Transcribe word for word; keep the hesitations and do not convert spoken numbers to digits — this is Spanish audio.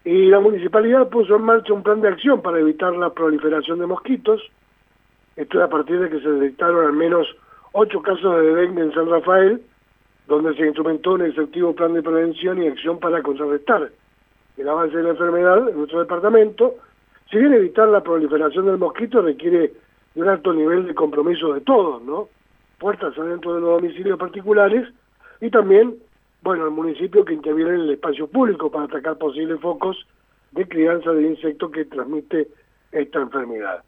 Y la municipalidad puso en marcha un plan de acción para evitar la proliferación de mosquitos. Esto es a partir de que se detectaron al menos ocho casos de dengue en San Rafael, donde se instrumentó un efectivo plan de prevención y acción para contrarrestar el avance de la enfermedad en nuestro departamento. Si bien evitar la proliferación del mosquito requiere de un alto nivel de compromiso de todos, ¿no? Puertas adentro de los domicilios particulares y también, bueno, el municipio que interviene en el espacio público para atacar posibles focos de crianza de insectos que transmite esta enfermedad.